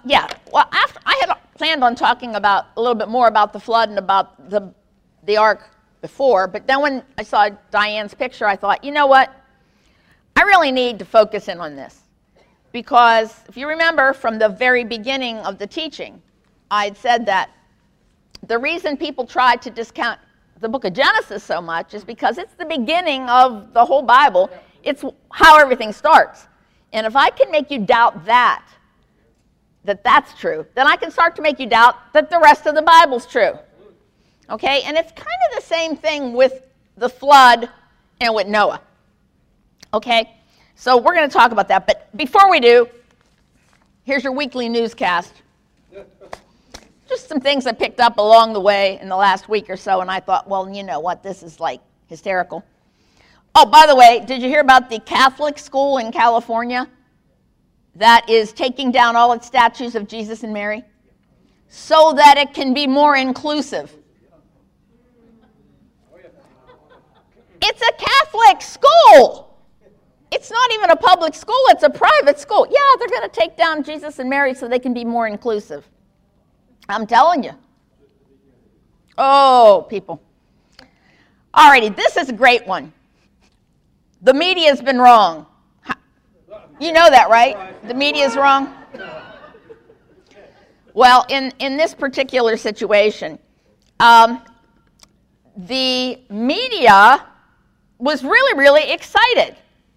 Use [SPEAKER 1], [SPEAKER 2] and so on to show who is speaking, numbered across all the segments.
[SPEAKER 1] Yeah, well, after I had planned on talking about a little bit more about the flood and about the ark before, but then when I saw Diane's picture, I thought, you know what? I really need to focus in on this. Because if you remember from the very beginning of the teaching, I had said that the reason people try to discount the book of Genesis so much is because it's the beginning of the whole Bible. It's how everything starts. And if I can make you doubt that's true, then I can start to make you doubt that the rest of the Bible's true. Okay? And it's kind of the same thing with the flood and with Noah. Okay? So we're going to talk about that. But before we do, here's your weekly newscast. Just some things I picked up along the way in the last week or so, and I thought, well, you know what, this is like hysterical. Oh, by the way, did you hear about the Catholic school in California that is taking down all its statues of Jesus and Mary so that it can be more inclusive? It's a Catholic school. It's not even a public school, it's a private school. Yeah, they're going to take down Jesus and Mary so they can be more inclusive. I'm telling you. Oh, people. Alrighty, this is a great one. The media's been wrong. You know that, right? The media's wrong? Well, in this particular situation, the media was really, really excited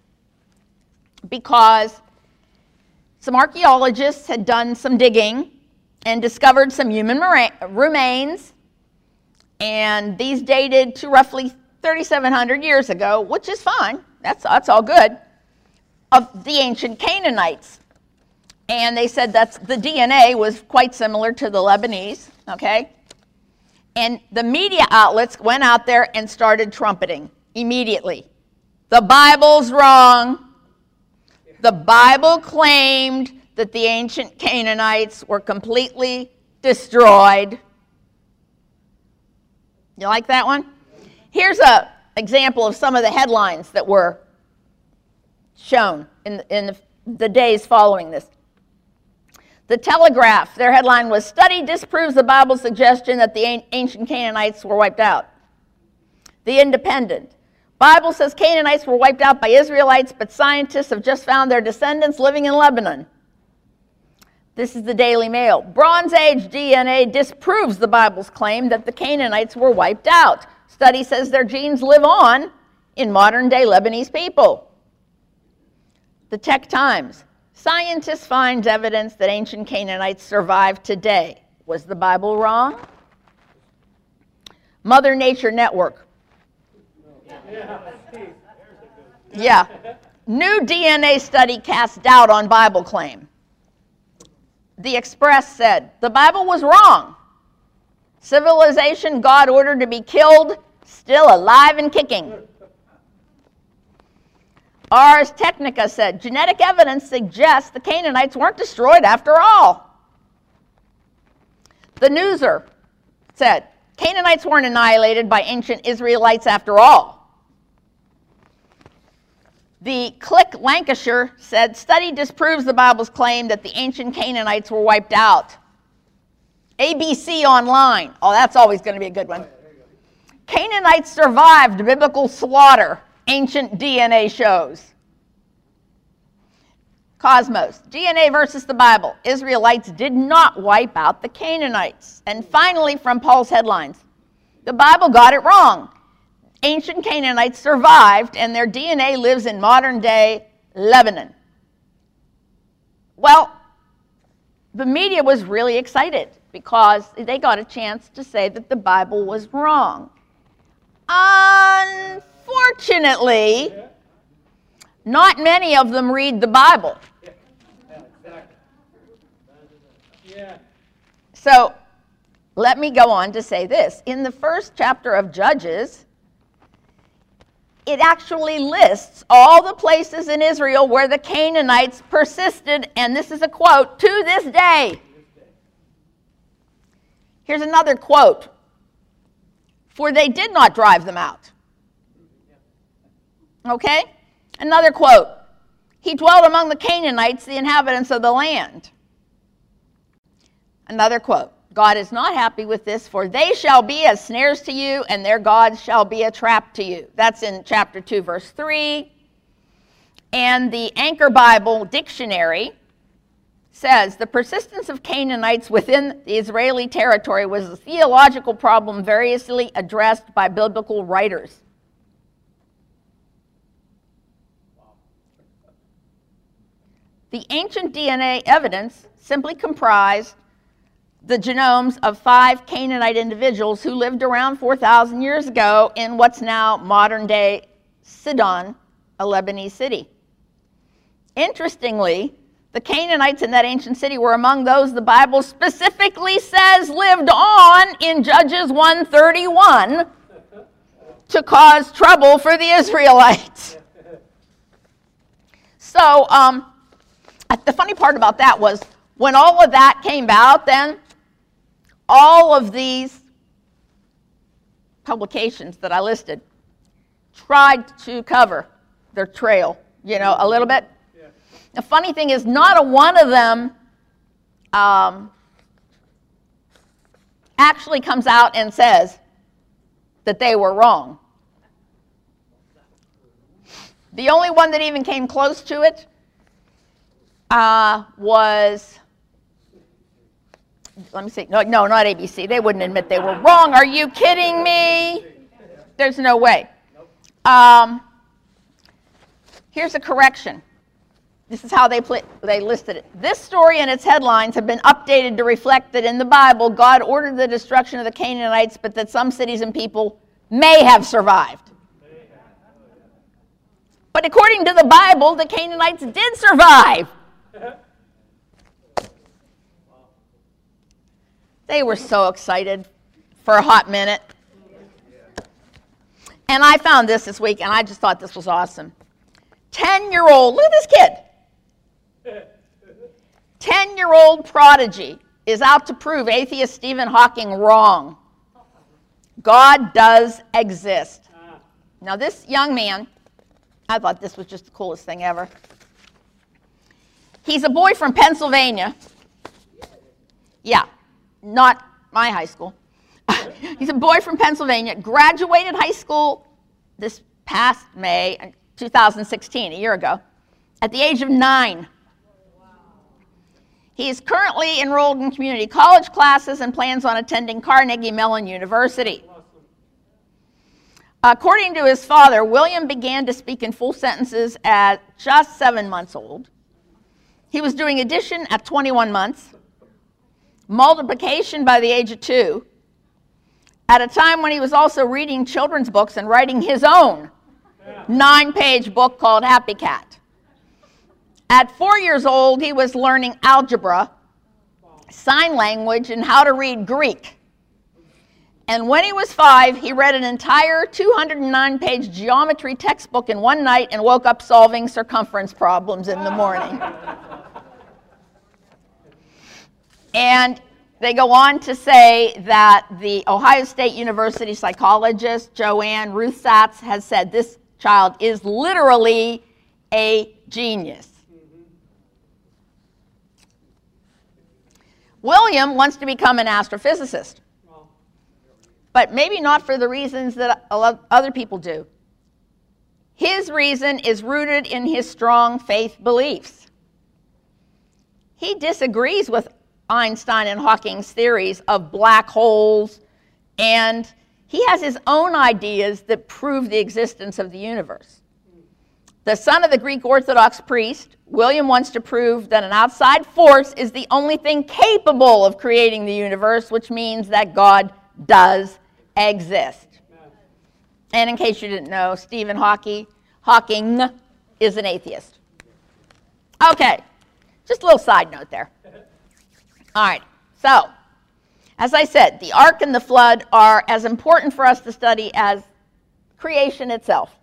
[SPEAKER 1] because some archaeologists had done some digging and discovered some human remains, and these dated to roughly 3,700 years ago, which is fine, that's all good, of the ancient Canaanites. And they said that the DNA was quite similar to the Lebanese, okay? And the media outlets went out there and started trumpeting immediately. The Bible's wrong. The Bible claimed that the ancient Canaanites were completely destroyed. You like that one? Here's an example of some of the headlines that were shown in the days following this. The Telegraph, their headline was, "Study disproves the Bible's suggestion that the ancient Canaanites were wiped out." The Independent, Bible says Canaanites were wiped out by Israelites, but scientists have just found their descendants living in Lebanon. This is the Daily Mail. Bronze Age DNA disproves the Bible's claim that the Canaanites were wiped out. Study says their genes live on in modern-day Lebanese people. The Tech Times. Scientists find evidence that ancient Canaanites survive today. Was the Bible wrong? Mother Nature Network. Yeah. New DNA study casts doubt on Bible claim. The Express said, the Bible was wrong. Civilization God ordered to be killed, still alive and kicking. Ars Technica said, genetic evidence suggests the Canaanites weren't destroyed after all. The Newser said, Canaanites weren't annihilated by ancient Israelites after all. The Click Lancashire said, study disproves the Bible's claim that the ancient Canaanites were wiped out. ABC Online, oh, that's always going to be a good one. Canaanites survived biblical slaughter, ancient DNA shows. Cosmos, DNA versus the Bible. Israelites did not wipe out the Canaanites. And finally, from Paul's headlines, the Bible got it wrong. Ancient Canaanites survived, and their DNA lives in modern-day Lebanon. Well, the media was really excited because they got a chance to say that the Bible was wrong. Unfortunately, not many of them read the Bible. So, let me go on to say this. In the first chapter of Judges, it actually lists all the places in Israel where the Canaanites persisted, and this is a quote, to this day. Here's another quote. For they did not drive them out. Okay? Another quote. He dwelt among the Canaanites, the inhabitants of the land. Another quote. God is not happy with this, for they shall be as snares to you, and their gods shall be a trap to you. That's in chapter 2, verse 3. And the Anchor Bible Dictionary says, the persistence of Canaanites within the Israeli territory was a theological problem variously addressed by biblical writers. The ancient DNA evidence simply comprised the genomes of 5 Canaanite individuals who lived around 4,000 years ago in what's now modern-day Sidon, a Lebanese city. Interestingly, the Canaanites in that ancient city were among those the Bible specifically says lived on in Judges 1:31 to cause trouble for the Israelites. So, the funny part about that was when all of that came out, then all of these publications that I listed tried to cover their trail, a little bit. Yeah. The funny thing is, not a one of them actually comes out and says that they were wrong. The only one that even came close to it was, let me see, no, not ABC. They wouldn't admit they were wrong. Are you kidding me? There's no way. Here's a correction. This is how they listed it. This story and its headlines have been updated to reflect that in the Bible, God ordered the destruction of the Canaanites, but that some cities and people may have survived. But according to the Bible, the Canaanites did survive. They were so excited for a hot minute. And I found this week, and I just thought this was awesome. 10-year-old, look at this kid. 10-year-old prodigy is out to prove atheist Stephen Hawking wrong. God does exist. Now, this young man, I thought this was just the coolest thing ever. He's a boy from Pennsylvania. Yeah. Not my high school. He's a boy from Pennsylvania, graduated high school this past May 2016, a year ago, at the age of 9. He is currently enrolled in community college classes and plans on attending Carnegie Mellon University. According to his father, William began to speak in full sentences at just 7 months old. He was doing addition at 21 months. Multiplication by the age of 2, at a time when he was also reading children's books and writing his own 9-page book called Happy Cat. At 4 years old, he was learning algebra, sign language, and how to read Greek. And when he was 5, he read an entire 209-page geometry textbook in one night and woke up solving circumference problems in the morning. And they go on to say that the Ohio State University psychologist Joanne Ruthsatz has said this child is literally a genius. William wants to become an astrophysicist, but maybe not for the reasons that other people do. His reason is rooted in his strong faith beliefs. He disagrees with Einstein and Hawking's theories of black holes, and he has his own ideas that prove the existence of the universe. The son of the Greek Orthodox priest, William wants to prove that an outside force is the only thing capable of creating the universe, which means that God does exist. And in case you didn't know, Stephen Hawking is an atheist. Okay, just a little side note there. All right, so, as I said, the ark and the flood are as important for us to study as creation itself.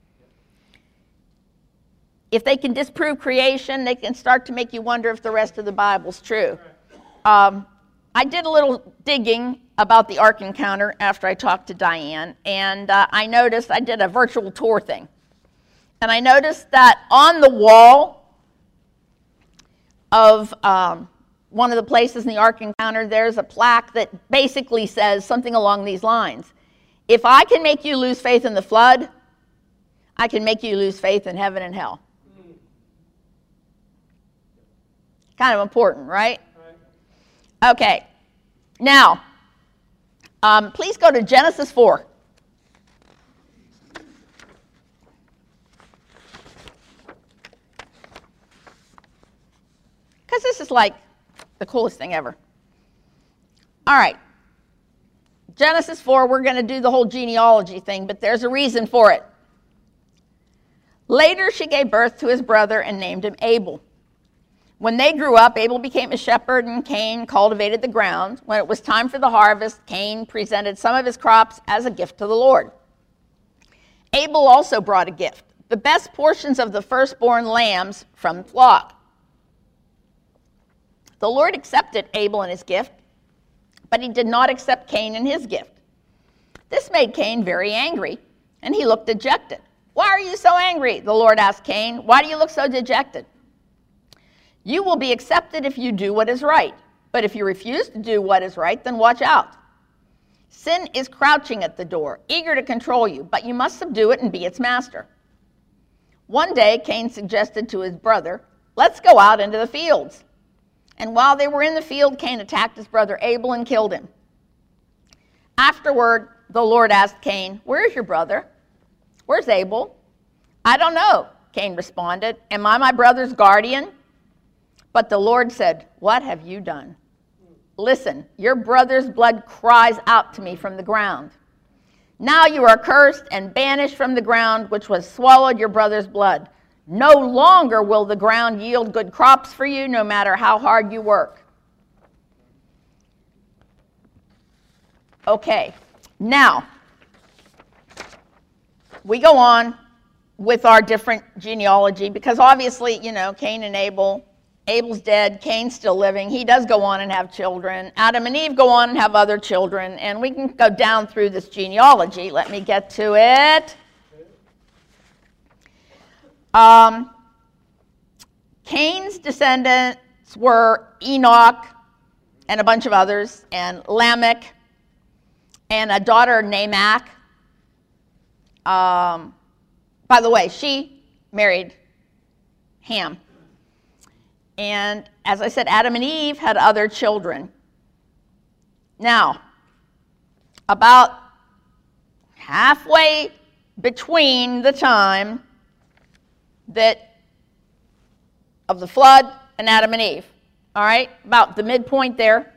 [SPEAKER 1] If they can disprove creation, they can start to make you wonder if the rest of the Bible's true. I did a little digging about the ark encounter after I talked to Diane, and I did a virtual tour thing. And I noticed that on the wall of one of the places in the Ark Encounter, there's a plaque that basically says something along these lines. If I can make you lose faith in the flood, I can make you lose faith in heaven and hell. Kind of important, right? Okay. Now, please go to Genesis 4. Because this is like the coolest thing ever. All right. Genesis 4, we're going to do the whole genealogy thing, but there's a reason for it. Later, she gave birth to his brother and named him Abel. When they grew up, Abel became a shepherd and Cain cultivated the ground. When it was time for the harvest, Cain presented some of his crops as a gift to the Lord. Abel also brought a gift, the best portions of the firstborn lambs from the flock. The Lord accepted Abel and his gift, but he did not accept Cain and his gift. This made Cain very angry, and he looked dejected. Why are you so angry? The Lord asked Cain. Why do you look so dejected? You will be accepted if you do what is right, but if you refuse to do what is right, then watch out. Sin is crouching at the door, eager to control you, but you must subdue it and be its master. One day, Cain suggested to his brother, let's go out into the fields. And while they were in the field, Cain attacked his brother Abel and killed him. Afterward, the Lord asked Cain, where's your brother? Where's Abel? I don't know, Cain responded. Am I my brother's guardian? But the Lord said, what have you done? Listen, your brother's blood cries out to me from the ground. Now you are cursed and banished from the ground, which was swallowed your brother's blood. No longer will the ground yield good crops for you, no matter how hard you work. Okay, now, we go on with our different genealogy, because obviously, you know, Cain and Abel, Abel's dead, Cain's still living. He does go on and have children. Adam and Eve go on and have other children, and we can go down through this genealogy. Let me get to it. Cain's descendants were Enoch and a bunch of others, and Lamech, and a daughter named Naamah. By the way, she married Ham. And as I said, Adam and Eve had other children. Now, about halfway between the time of the flood and Adam and Eve, all right, about the midpoint there,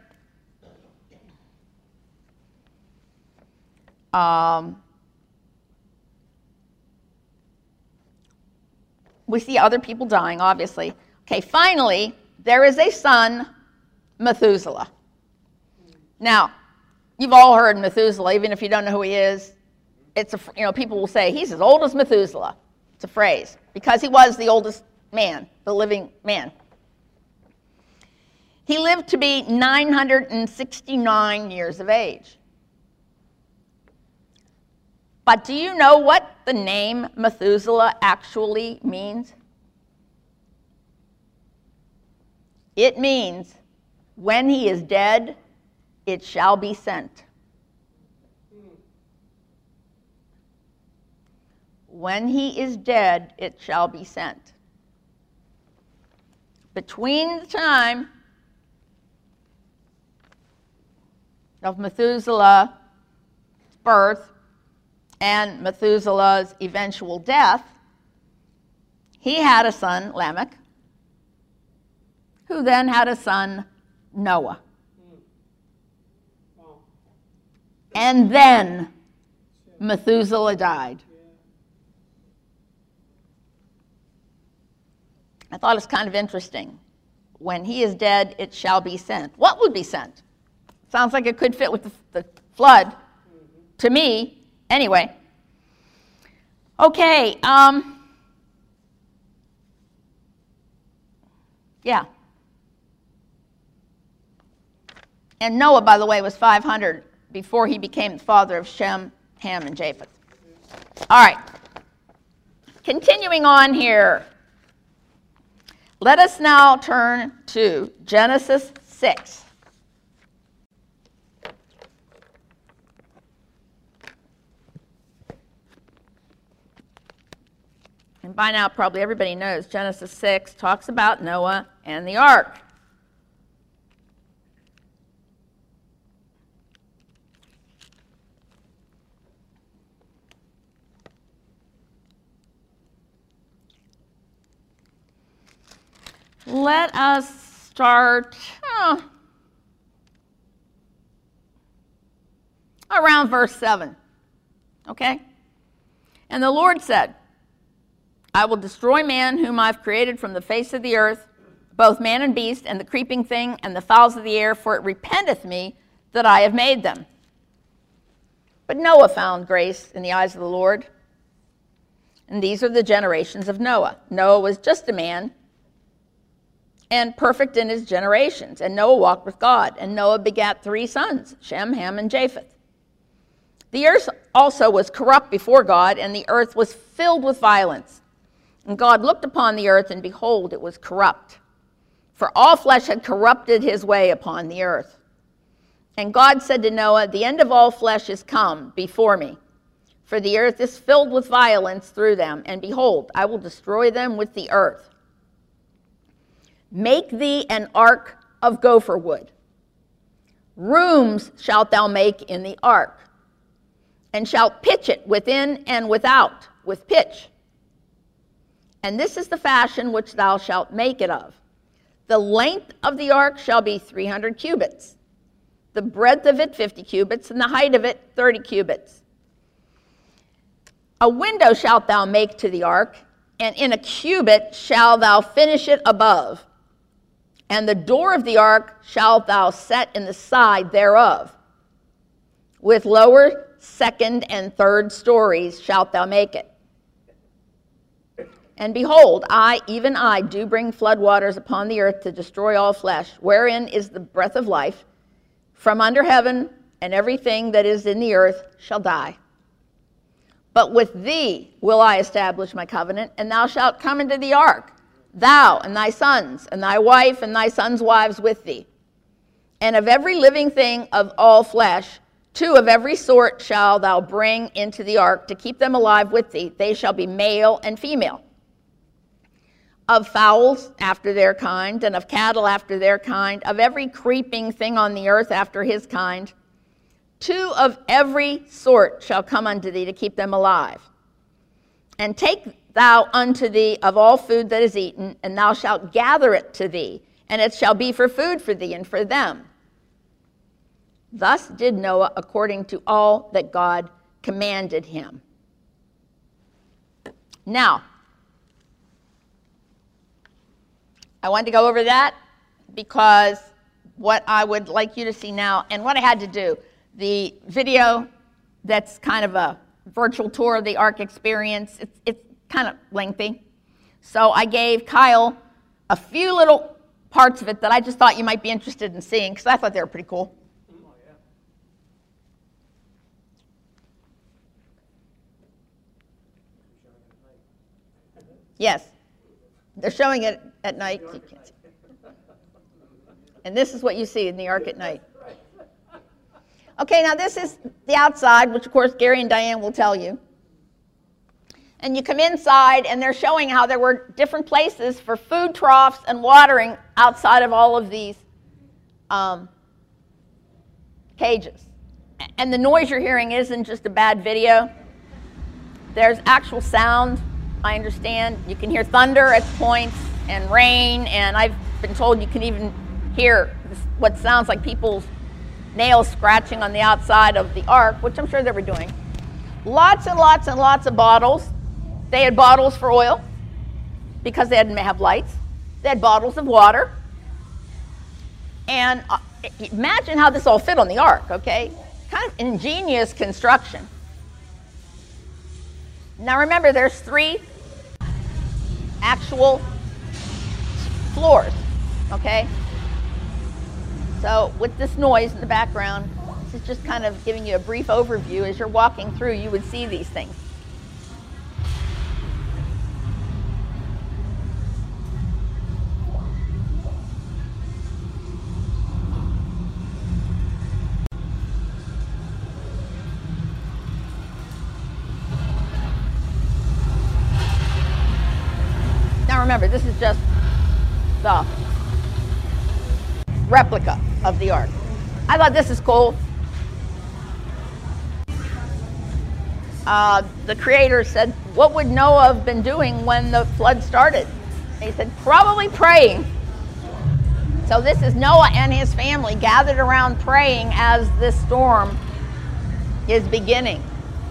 [SPEAKER 1] we see other people dying, obviously. Okay, finally, there is a son, Methuselah. Now, you've all heard Methuselah, even if you don't know who he is. It's people will say he's as old as Methuselah. It's a phrase because he was the oldest man, the living man. He lived to be 969 years of age. But do you know what the name Methuselah actually means? It means, when he is dead, it shall be sent. When he is dead, it shall be sent. Between the time of Methuselah's birth and Methuselah's eventual death, he had a son, Lamech, who then had a son, Noah. And then Methuselah died. I thought it was kind of interesting. When he is dead, it shall be sent. What would be sent? Sounds like it could fit with the flood. To me, anyway. Okay. Yeah. And Noah, by the way, was 500 before he became the father of Shem, Ham, and Japheth. All right. Continuing on here. Let us now turn to Genesis 6. And by now, probably everybody knows Genesis 6 talks about Noah and the ark. Let us start around verse 7. Okay? And the Lord said, I will destroy man whom I've created from the face of the earth, both man and beast, and the creeping thing, and the fowls of the air, for it repenteth me that I have made them. But Noah found grace in the eyes of the Lord. And these are the generations of Noah. Noah was just a man, and perfect in his generations. And Noah walked with God. And Noah begat 3 sons, Shem, Ham, and Japheth. The earth also was corrupt before God, and the earth was filled with violence. And God looked upon the earth, and behold, it was corrupt. For all flesh had corrupted his way upon the earth. And God said to Noah, the end of all flesh is come before me. For the earth is filled with violence through them. And behold, I will destroy them with the earth. Make thee an ark of gopher wood. Rooms shalt thou make in the ark, and shalt pitch it within and without with pitch. And this is the fashion which thou shalt make it of. The length of the ark shall be 300 cubits, the breadth of it 50 cubits, and the height of it 30 cubits. A window shalt thou make to the ark, and in a cubit shalt thou finish it above. And the door of the ark shalt thou set in the side thereof. With lower, second, and third stories shalt thou make it. And behold, I, even I, do bring floodwaters upon the earth to destroy all flesh, wherein is the breath of life, from under heaven, and everything that is in the earth shall die. But with thee will I establish my covenant, and thou shalt come into the ark, thou and thy sons, and thy wife, and thy sons' wives with thee. And of every living thing of all flesh, 2 of every sort shall thou bring into the ark to keep them alive with thee. They shall be male and female. Of fowls after their kind, and of cattle after their kind, of every creeping thing on the earth after his kind, 2 of every sort shall come unto thee to keep them alive. And take thou unto thee of all food that is eaten, and thou shalt gather it to thee, and it shall be for food for thee and for them. Thus did Noah according to all that God commanded him. Now, I wanted to go over that because what I would like you to see now, and what I had to do, the video that's kind of a virtual tour of the Ark experience, it's kind of lengthy. So I gave Kyle a few little parts of it that I just thought you might be interested in seeing, because I thought they were pretty cool.
[SPEAKER 2] Oh, yeah.
[SPEAKER 1] Yes, they're showing it at night. You can't see. And this is what you see in the Ark at night. Okay, now this is the outside, which of course Gary and Diane will tell you. And you come inside, and they're showing how there were different places for food troughs and watering outside of all of these cages. And the noise you're hearing isn't just a bad video. There's actual sound, I understand. You can hear thunder at points and rain, and I've been told you can even hear what sounds like people's nails scratching on the outside of the ark, which I'm sure they were doing. Lots and lots and lots of bottles. They had bottles for oil because they didn't have lights. They had bottles of water. And imagine how this all fit on the ark, okay? Kind of ingenious construction. Now remember, there's 3 actual floors, okay? So with this noise in the background, this is just kind of giving you a brief overview. As you're walking through, you would see these things. remember, this is just the replica of the ark. I thought this is cool. The creator said, what would Noah have been doing when the flood started? He said, probably praying. So this is Noah and his family gathered around praying as this storm is beginning.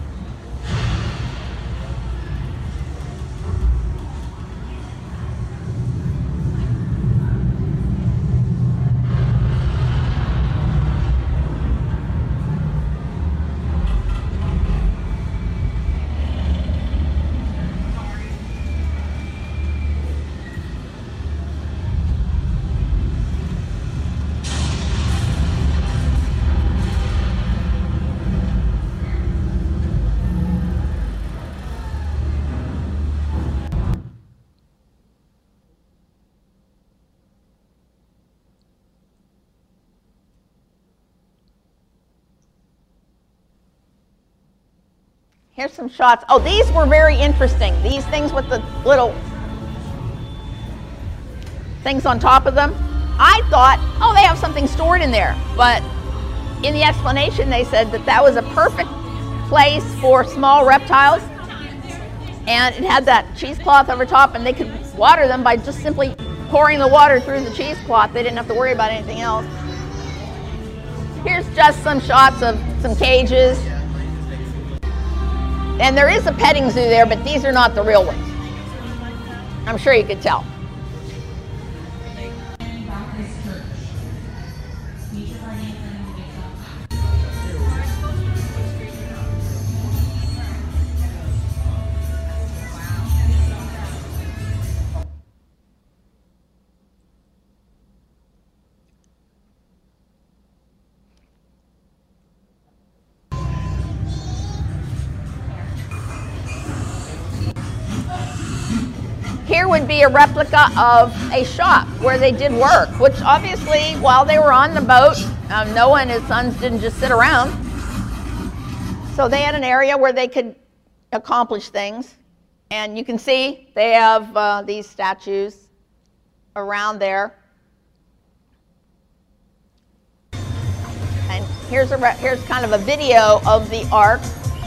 [SPEAKER 1] Here's some shots. Oh, these were very interesting. These things with the little things on top of them. I thought, oh, they have something stored in there. But in the explanation, they said that that was a perfect place for small reptiles. And it had that cheesecloth over top, and they could water them by just simply pouring the water through the cheesecloth. They didn't have to worry about anything else. Here's just some shots of some cages. And there is a petting zoo there, but these are not the real ones. I'm sure you could tell. Here would be a replica of a shop where they did work, which obviously while they were on the boat, Noah and his sons didn't just sit around. So they had an area where they could accomplish things. And you can see they have these statues around there. And here's kind of a video of the ark.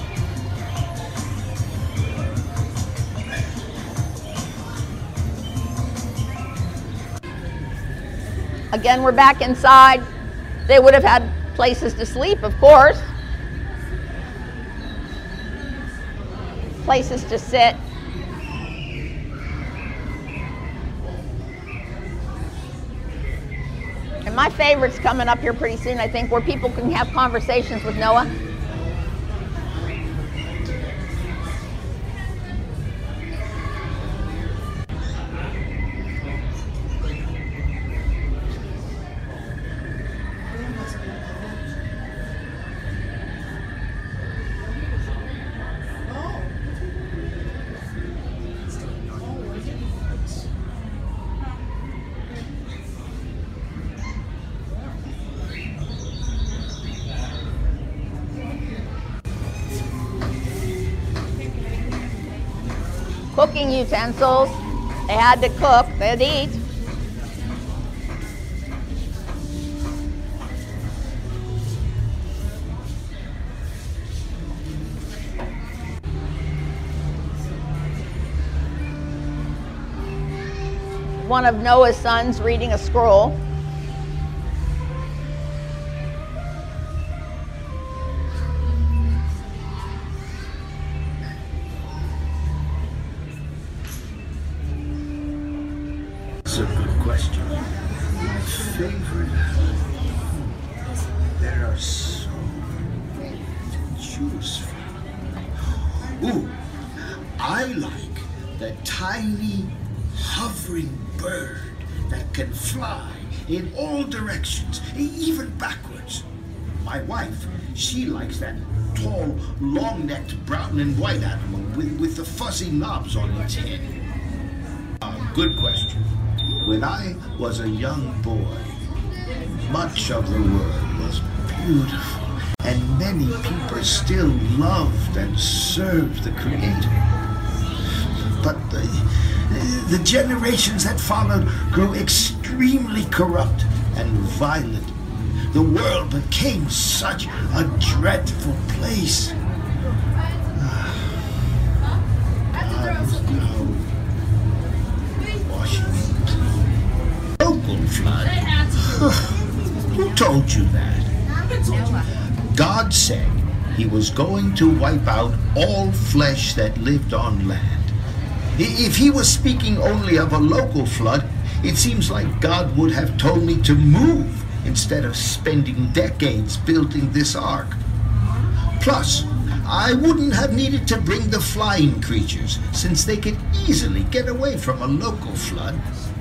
[SPEAKER 1] Again, we're back inside. They would have had places to sleep, of course. Places to sit. And my favorite's coming up here pretty soon, I think, where people can have conversations with Noah. Cooking utensils. They had to cook, they had to eat. One of Noah's sons reading a scroll.
[SPEAKER 3] That's a good question. My favorite. There are so many to choose from. Ooh, I like the tiny hovering bird that can fly in all directions, even backwards. My wife, she likes that tall, long-necked brown and white animal with the fuzzy knobs on its head. Good question. When I was a young boy, much of the world was beautiful, and many people still loved and served the Creator. But The generations that followed grew extremely corrupt and violent. The world became such a dreadful place. God was now washing it clean. Local flood? Who told you that? God said he was going to wipe out all flesh that lived on land. If he was speaking only of a local flood, it seems like God would have told me to move instead of spending decades building this ark. Plus, I wouldn't have needed to bring the flying creatures, since they could easily get away from a local flood.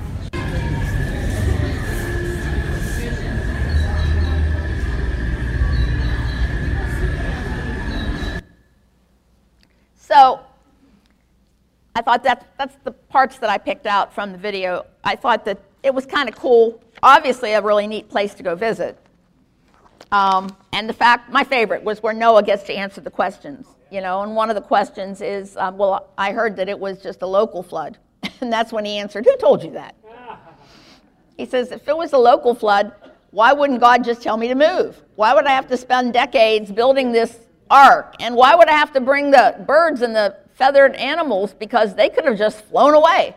[SPEAKER 1] So, I thought that's the parts that I picked out from the video. I thought that it was kind of cool. Obviously, a really neat place to go visit. And the fact, my favorite, was where Noah gets to answer the questions. You know, and one of the questions is, well, I heard that it was just a local flood. And that's when he answered, who told you that? He says, if it was a local flood, why wouldn't God just tell me to move? Why would I have to spend decades building this ark? And why would I have to bring the birds and the feathered animals, because they could have just flown away?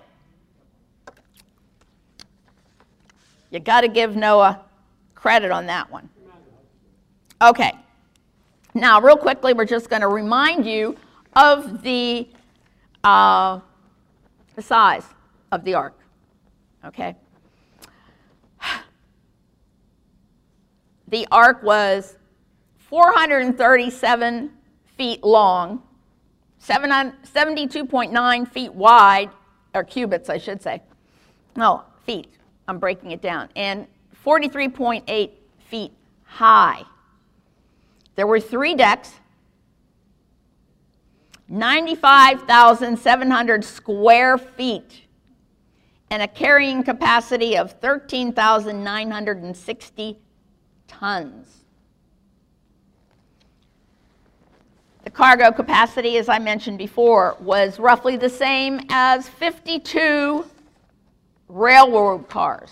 [SPEAKER 1] You got to give Noah credit on that one. Okay. Now, real quickly, we're just going to remind you of the size of the ark. Okay. The ark was 437 feet long, 72.9 feet wide, or cubits, I should say. No, feet. I'm breaking it down. And 43.8 feet high. There were 3 decks, 95,700 square feet, and a carrying capacity of 13,960 tons. The cargo capacity, as I mentioned before, was roughly the same as 52 railroad cars.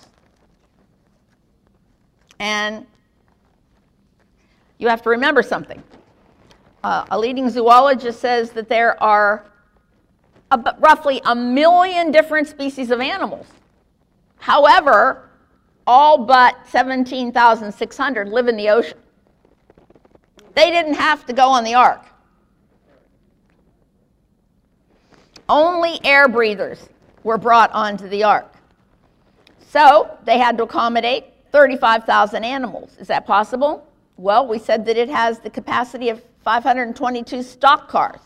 [SPEAKER 1] And you have to remember something. A leading zoologist says that there are roughly 1 million different species of animals. However, all but 17,600 live in the ocean. They didn't have to go on the ark. Only air breathers were brought onto the ark. So they had to accommodate 35,000 animals. Is that possible? Well, we said that it has the capacity of 522 stock cars.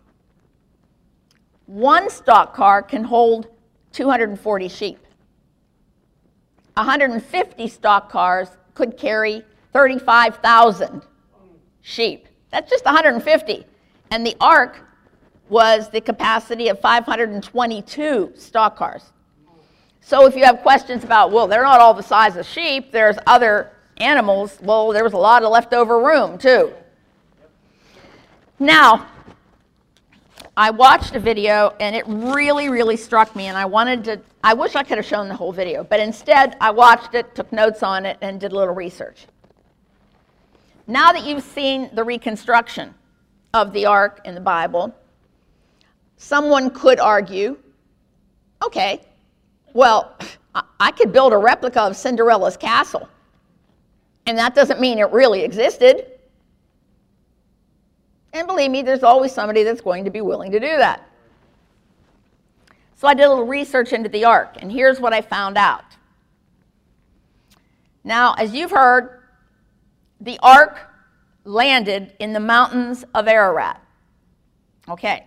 [SPEAKER 1] One stock car can hold 240 sheep. 150 stock cars could carry 35,000 sheep. That's just 150. And the ark was the capacity of 522 stock cars. So if you have questions about, well, they're not all the size of sheep, there's other animals, well, there was a lot of leftover room too. Now, I watched a video and it really, really struck me, and I wish I could have shown the whole video, but instead I watched it, took notes on it, and did a little research. Now that you've seen the reconstruction of the ark in the Bible, someone could argue, okay, well, I could build a replica of Cinderella's castle, and that doesn't mean it really existed. And believe me, there's always somebody that's going to be willing to do that. So I did a little research into the ark, and here's what I found out. Now, as you've heard, the ark landed in the mountains of Ararat. Okay.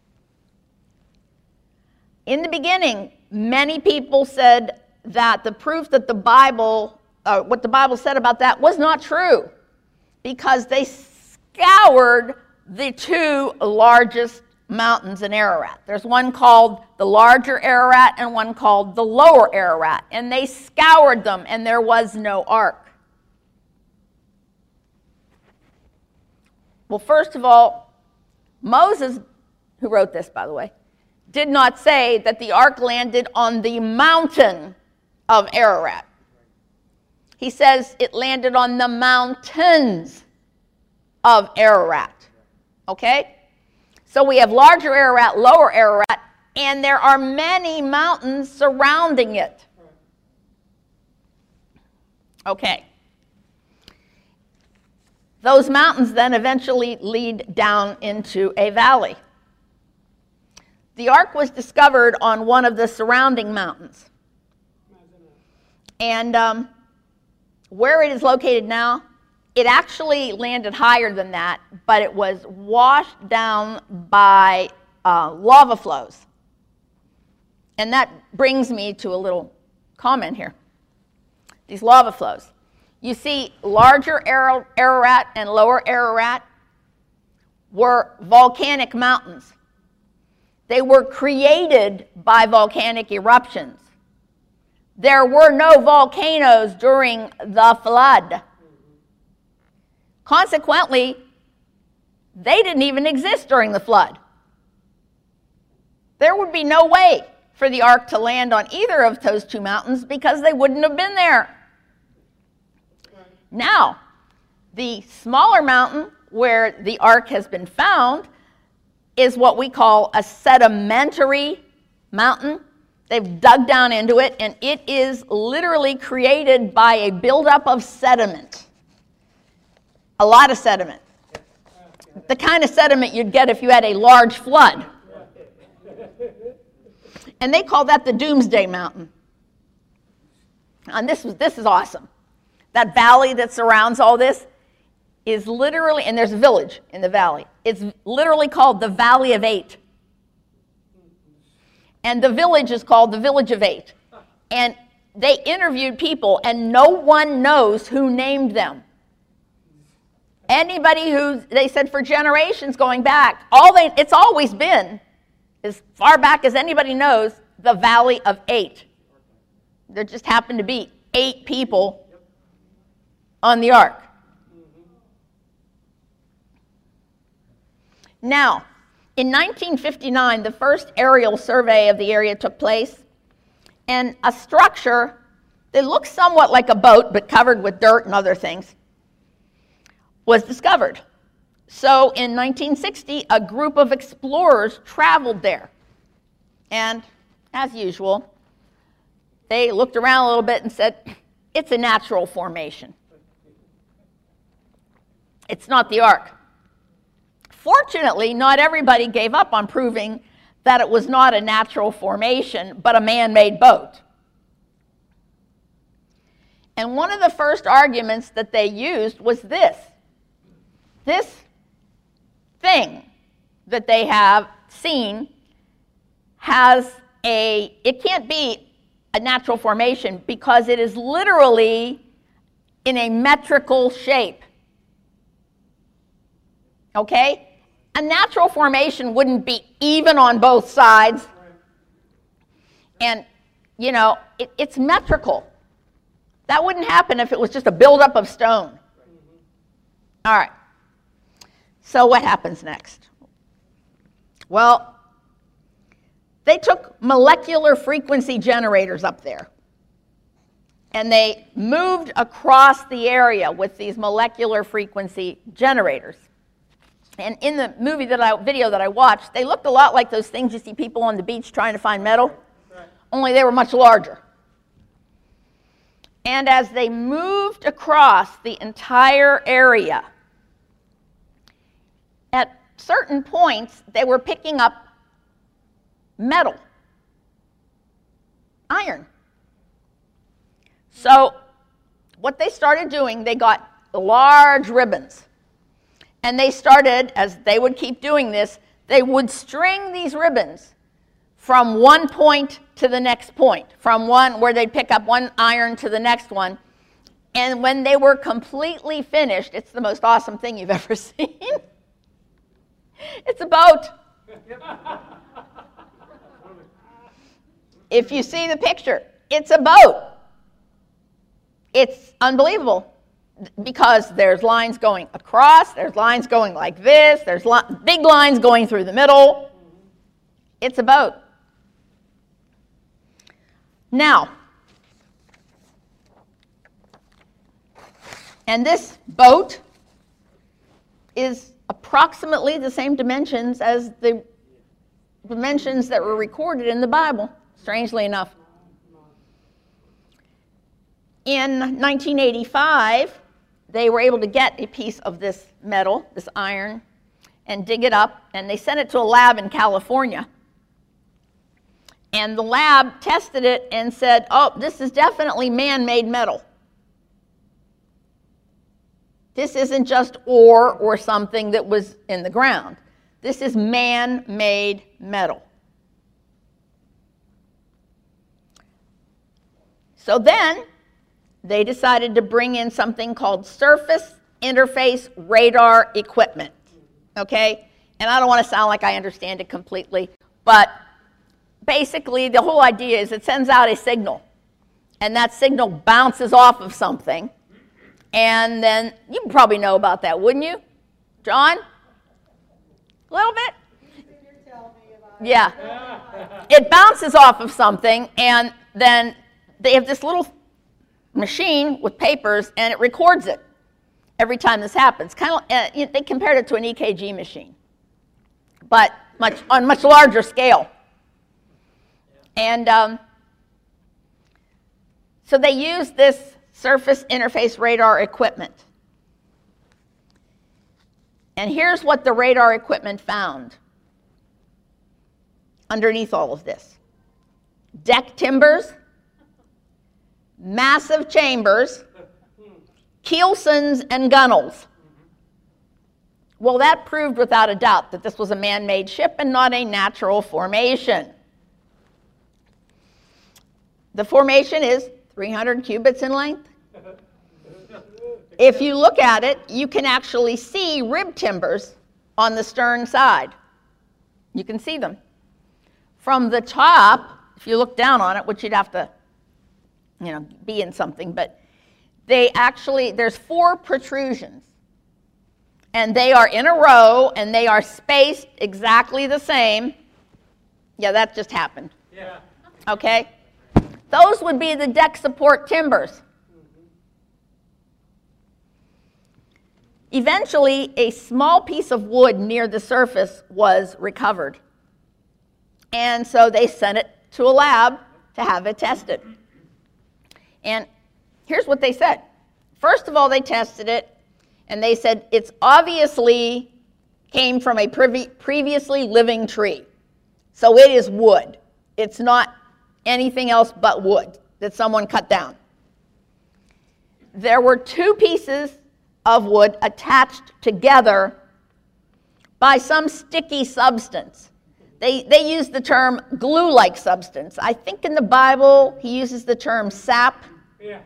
[SPEAKER 1] In the beginning, many people said that the proof that the Bible, what the Bible said about that was not true, because they scoured the 2 largest mountains in Ararat. There's one called the Larger Ararat and one called the Lower Ararat, and they scoured them, and there was no ark. Well, first of all, Moses, who wrote this, by the way, did not say that the ark landed on the mountain of Ararat. He says it landed on the mountains of Ararat. Okay? So we have larger Ararat, lower Ararat, and there are many mountains surrounding it. Okay. Those mountains then eventually lead down into a valley. The ark was discovered on one of the surrounding mountains. And where it is located now, it actually landed higher than that, but it was washed down by lava flows. And that brings me to a little comment here. These lava flows. You see, larger Ararat and lower Ararat were volcanic mountains. They were created by volcanic eruptions. There were no volcanoes during the flood. Consequently, they didn't even exist during the flood. There would be no way for the ark to land on either of those two mountains because they wouldn't have been there. Now, the smaller mountain where the ark has been found is what we call a sedimentary mountain. They've dug down into it, and it is literally created by a buildup of sediment. A lot of sediment. The kind of sediment you'd get if you had a large flood. And they call that the Doomsday Mountain. And this is awesome. That valley that surrounds all this is literally, and there's a village in the valley. It's literally called the Valley of Eight. And the village is called the Village of Eight. And they interviewed people, and no one knows who named them. Anybody who, they said for generations going back, it's always been, as far back as anybody knows, the Valley of Eight. There just happened to be 8 people on the ark. Now, in 1959, the first aerial survey of the area took place, and a structure that looks somewhat like a boat but covered with dirt and other things was discovered. So in 1960, a group of explorers traveled there. And as usual, they looked around a little bit and said, it's a natural formation. It's not the ark. Fortunately, not everybody gave up on proving that it was not a natural formation, but a man-made boat. And one of the first arguments that they used was this. This thing that they have seen it can't be a natural formation because it is literally in a metrical shape. Okay? A natural formation wouldn't be even on both sides. And, you know, it's metrical. That wouldn't happen if it was just a buildup of stone. All right. So what happens next? Well, they took molecular frequency generators up there. And they moved across the area with these molecular frequency generators. And in the video that I watched, they looked a lot like those things you see people on the beach trying to find metal, only they were much larger. And as they moved across the entire area, at certain points, they were picking up metal, iron. So what they started doing, they got large ribbons. And they started, as they would keep doing this, they would string these ribbons from one point to the next point, from one where they'd pick up one iron to the next one. And when they were completely finished, it's the most awesome thing you've ever seen. It's a boat. If you see the picture, it's a boat. It's unbelievable because there's lines going across, there's lines going like this, there's big lines going through the middle. It's a boat. Now, and this boat is approximately the same dimensions as the dimensions that were recorded in the Bible, strangely enough. In 1985, they were able to get a piece of this metal, this iron, and dig it up, and they sent it to a lab in California. And the lab tested it and said, oh, this is definitely man-made metal. This isn't just ore or something that was in the ground. This is man-made metal. So then they decided to bring in something called surface interface radar equipment. Okay? And I don't want to sound like I understand it completely, but basically the whole idea is it sends out a signal, and that signal bounces off of something, and then you probably know about that, wouldn't you? John? A little bit? Yeah. It bounces off of something, and then they have this little machine with papers, and it records it every time this happens. Kind of, they compared it to an EKG machine, but on much larger scale. And so they used this surface interface radar equipment. And here's what the radar equipment found underneath all of this. Deck timbers, massive chambers, keelsons, and gunnels. Well, that proved without a doubt that this was a man-made ship and not a natural formation. The formation is 300 cubits in length. If you look at it, you can actually see rib timbers on the stern side. You can see them. From the top, if you look down on it, which you'd have to, be in something, but there's 4 protrusions. And they are in a row, and they are spaced exactly the same. Yeah, that just happened. Yeah. Okay? Those would be the deck support timbers. Eventually, a small piece of wood near the surface was recovered. And so they sent it to a lab to have it tested. And here's what they said. First of all, they tested it, and they said it's obviously came from a previously living tree. So it is wood. It's not anything else but wood that someone cut down. There were 2 pieces of wood attached together by some sticky substance. They use the term glue-like substance. I think in the Bible he uses the term sap. Yeah.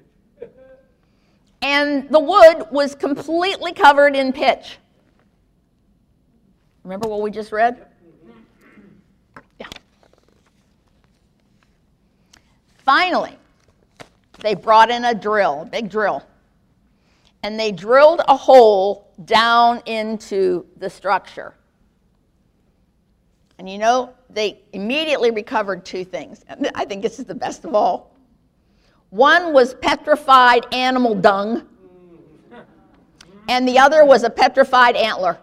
[SPEAKER 1] And the wood was completely covered in pitch. Remember what we just read? Yeah. Finally, they brought in a drill, a big drill, and they drilled a hole down into the structure. And they immediately recovered 2 things. I think this is the best of all. One was petrified animal dung, and the other was a petrified antler.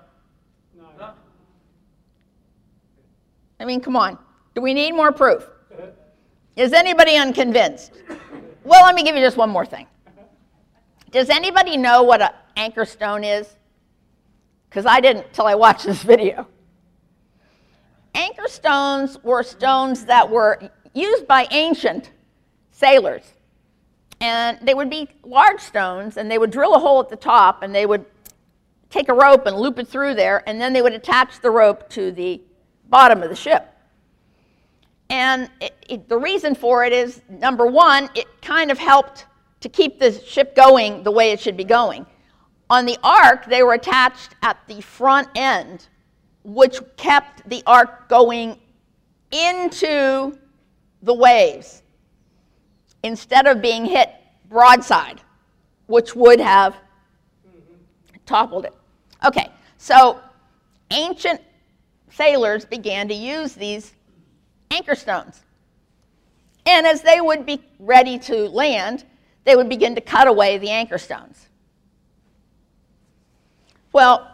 [SPEAKER 1] I mean, come on. Do we need more proof? Is anybody unconvinced? Well, let me give you just one more thing. Does anybody know what an anchor stone is? Because I didn't till I watched this video. Anchor stones were stones that were used by ancient sailors. And they would be large stones, and they would drill a hole at the top, and they would take a rope and loop it through there, and then they would attach the rope to the bottom of the ship. And the reason for it is, number one, it kind of helped to keep the ship going the way it should be going. On the ark, they were attached at the front end, which kept the ark going into the waves instead of being hit broadside, which would have toppled it. Okay, so ancient sailors began to use these anchor stones. And as they would be ready to land, they would begin to cut away the anchor stones. Well,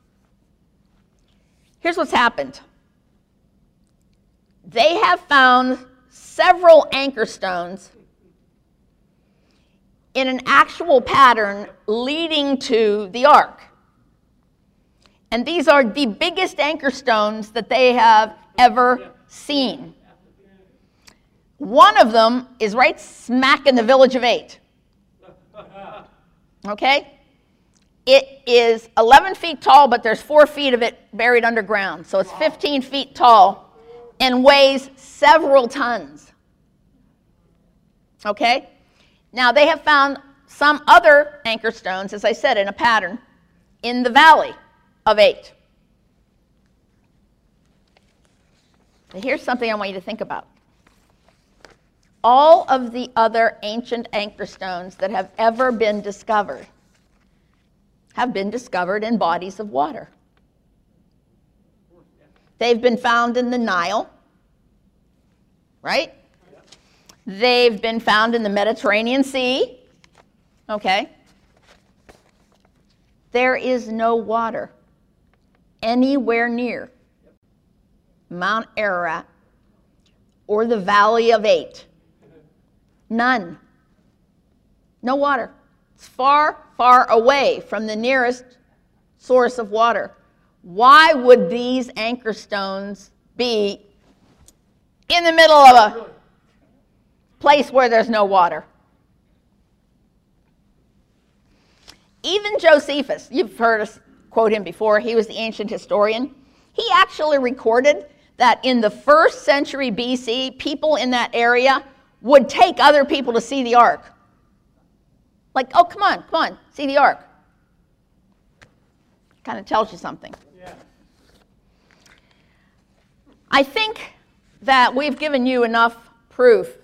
[SPEAKER 1] here's what's happened. They have found several anchor stones in an actual pattern leading to the ark. And these are the biggest anchor stones that they have ever seen. One of them is right smack in the village of 8. Okay? It is 11 feet tall, but there's 4 feet of it buried underground. So it's 15 feet tall and weighs several tons. Okay? Now, they have found some other anchor stones, as I said, in a pattern in the valley of 8. But here's something I want you to think about. All of the other ancient anchor stones that have ever been discovered have been discovered in bodies of water. They've been found in the Nile, right? They've been found in the Mediterranean Sea, okay? There is no water anywhere near Mount Ararat or the Valley of 8. None. No water. It's far, far away from the nearest source of water. Why would these anchor stones be in the middle of a place where there's no water? Even Josephus, you've heard us quote him before, he was the ancient historian. He actually recorded that in the 1st century BC, people in that area would take other people to see the ark. Like, oh, come on, see the ark. Kind of tells you something. Yeah. I think that we've given you enough proof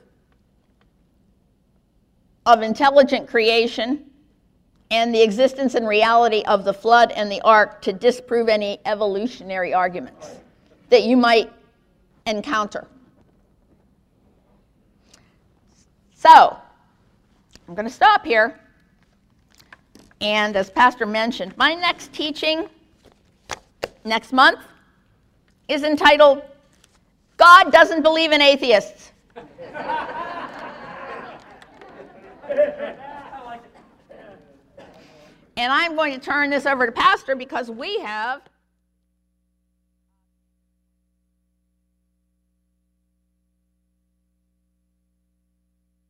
[SPEAKER 1] of intelligent creation and the existence and reality of the flood and the ark to disprove any evolutionary arguments that you might encounter. So, I'm going to stop here. And as Pastor mentioned, my next teaching next month is entitled, God Doesn't Believe in Atheists. And I'm going to turn this over to Pastor because we have